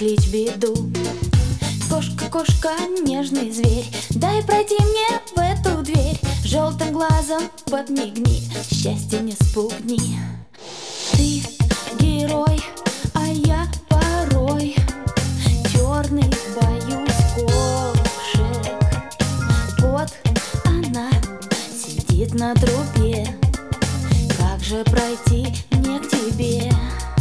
накличь беду. Кошка, кошка, нежный зверь, дай пройти мне в эту дверь. Желтым глазом подмигни, счастье не спугни. Ты герой, а я порой черный, боюсь кошек. Вот она сидит на трубе, как же пройти мне к тебе?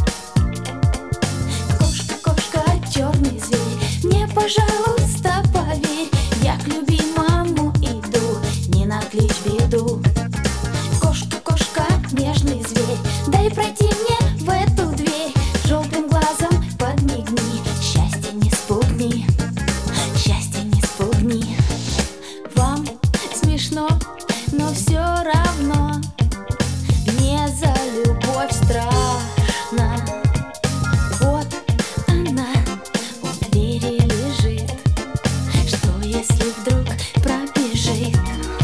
Кошка, кошка, черный зверь, мне, пожалуйста, поверь, я к любимому иду, не накличь беду. Кошка, кошка, нежный зверь, дай пройти мне в эту дверь. Желтым глазом подмигни, счастье не спугни, счастье не спугни. Вам смешно, но все равно мне за любовь страшно. Вот она у двери лежит, что если вдруг пробежит?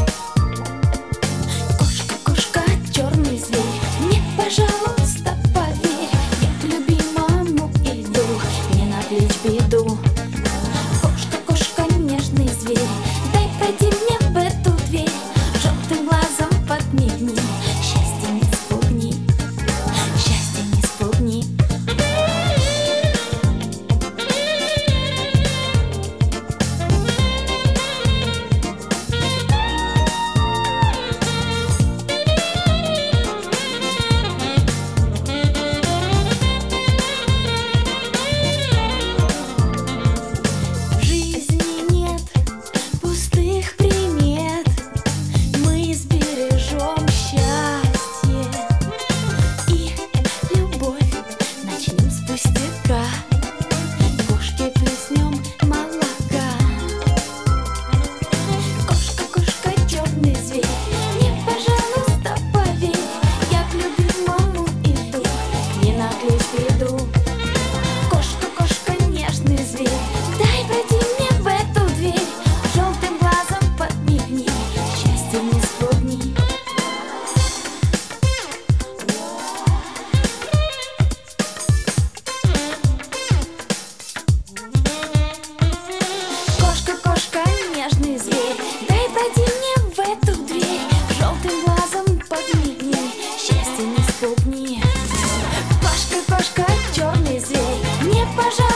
Кошка, кошка, черный зверь, мне, пожалуйста, поверь, я к любимому иду, не накличь беду. Кошка, кошка, нежный зверь, дай пройти мне в эту дверь. Желтым глазом подмигни, счастье не спугни, счастье не спугни. В жизни нет пустых примет, мы сбережем счастье и любовь начнем с пустяка. Кошке плеснем молока. Кошка, кошка, черный зверь, мне, пожалуйста, поверь, я к любимому иду, не накличь беду. Кошка, кошка, нежный зверь, дай пройти мне в эту дверь. Желтым глазом подмигни, счастье не спугни. Кошка, кошка, нежный зверь, дай пройти мне в эту дверь. Желтым глазом подмигни, счастье не спугни. Кошка, кошка, черный зверь, мне, пожалуйста,